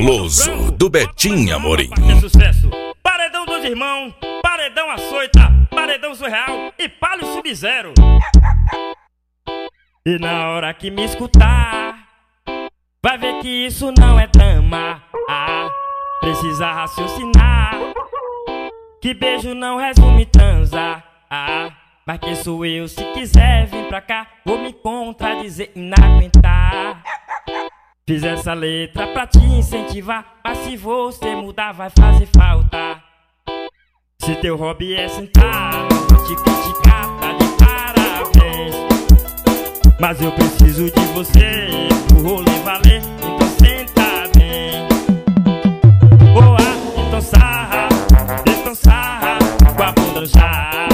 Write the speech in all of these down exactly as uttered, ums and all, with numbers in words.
Cabuloso, do Betinho Amorim. É sucesso. Paredão dos irmãos, paredão açoita, paredão surreal e palio sub-zero. E na hora que me escutar, vai ver que isso não é drama. Ah, precisa raciocinar, que beijo não resume transa. Ah, mas quem sou eu? Se quiser vir pra cá, vou me contradizer e não aguentar. Fiz essa letra pra te incentivar, mas se você mudar vai fazer falta. Se teu hobby é sentar, não vou te criticar, tá de parabéns. Mas eu preciso de você pro rolê valer, então senta bem. Boa, então sarra, então sarra, com a bunda no chão.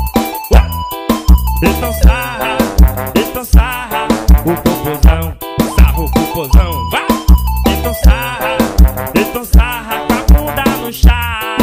Então sarra, então sarra, o popozão, sarra o popozão, vai! Então sarra, então sarra, com a bunda no chão.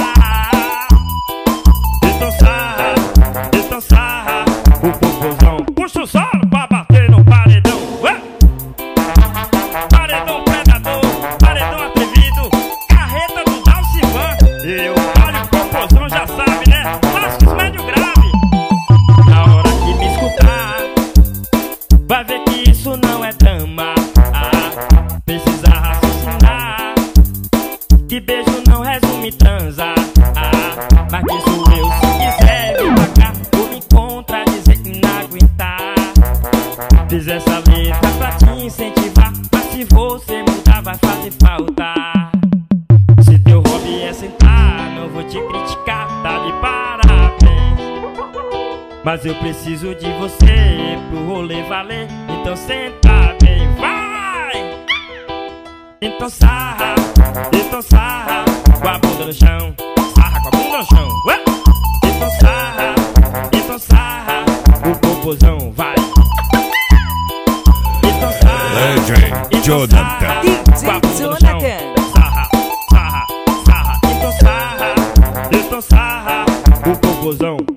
Então sarra, então sarra, o popozão. Puxa o solo pra bater no paredão, ué! Paredão predador, paredão atrevido, carreta do Dalcivan. Eu olho o popozão, já sabe, né? Clássicos médio grave. Na hora que me escutar, vai ver que isso não é drama. Ah, precisa raciocinar, que beijo não resume transa. Ah, mas quem sou eu? Se quiser vir pra cá, vou me contradizer e não aguentar. Fiz essa letra pra te incentivar, mas se você mudar vai fazer falta. Se teu hobby é sentar, não vou te criticar, tá de parabéns. Mas eu preciso de você pro rolê valer, então senta bem, vai! Então sarra, então sarra, com a bunda no chão, sarra com a bunda no chão, ué! Então sarra, então sarra, o popozão, vai! Então sarra, então sarra, com a bunda no chão, sarra, sarra, sarra, então sarra, então sarra, o popozão.